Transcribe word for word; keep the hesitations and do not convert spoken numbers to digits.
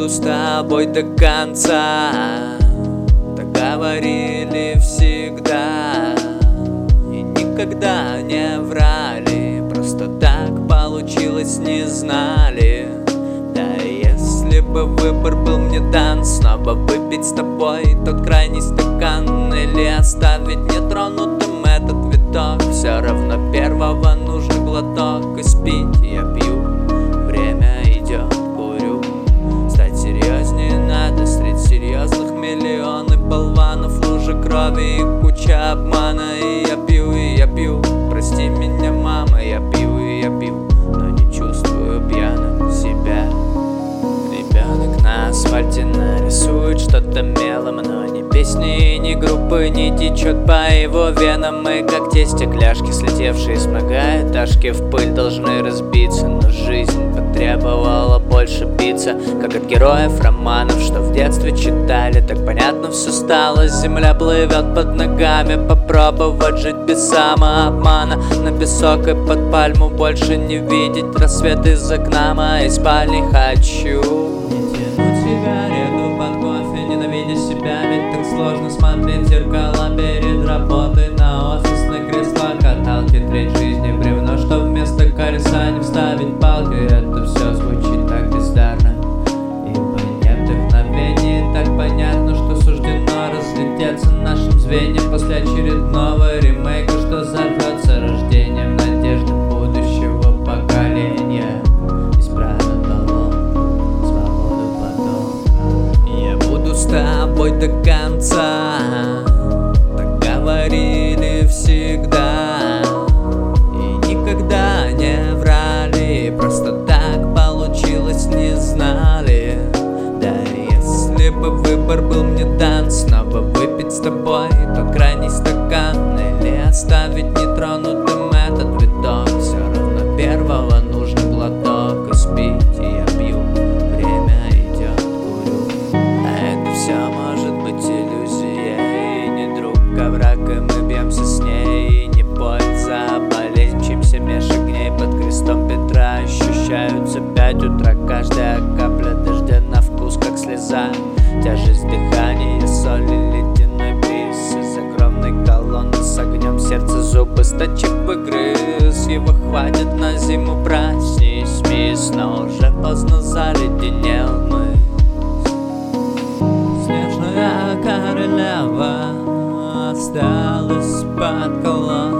буду с тобой до конца. Так говорили всегда и никогда не врали. Просто так получилось, не знали. Да если бы выбор был мне дан, снова выпить с тобой тот крайний стакан, или оставить нетронутым этот виток, все равно первого нужен глоток. И спить я пью, время идет, курю. Стать серьезнее надо, средь серьезных миллионы болванов, лужи крови и куча обмана. И я пью, и я пью, прости меня, мама, я пью, и я пью, но не чувствую пьяным себя. Ребенок на асфальте нарисует что-то мелом, но ни песни, ни группы не течет по его венам. Мы как те стекляшки, слетевшие с многоэтажки, в пыль должны разбиться. Но жизнь потребовала больше биться, как от героев романов, что в детстве читали. Так понятно все стало, земля плывет под ногами. Попробовать жить без самообмана, на песок и под пальму больше не видеть рассвет из окна моей спальни. Хочу сигарету под кофе, ненавидя себя, ведь так сложно смотреть в зеркала перед работой. На офисных креслах каталки, треть жизни бревно, что вместо колеса не вставить палки. Это все звучит так бездарно, ибо нет вдохновения. Так понятно, что суждено разлететься нашим звеньям после очередного ремейка, что взорвется рождением надежды будущего поколения. С тобой до конца, так говорили всегда и никогда не врали. Просто так получилось, не знали. Да если бы выбор был мне дан, снова выпить с тобой тот крайний стакан, или оставить нетронутым этот виток, все равно первого нужен глоток. И спить я пью, время идет, курю. Все может быть иллюзией, и не друг, а враг, и мы бьемся с ней. И не польза, а болезнь, мчимся меж огней под крестом Петра. Ощущаются пять утра, каждая капля дождя на вкус, как слеза. Тяжесть дыхания, соли, ледяной бриз из огромной колонны с огнем, сердце зубы сточек выгрыз. Его хватит на зиму, проснись, мисс, но уже поздно, заледенел мы. Снежная королева осталась под колонной.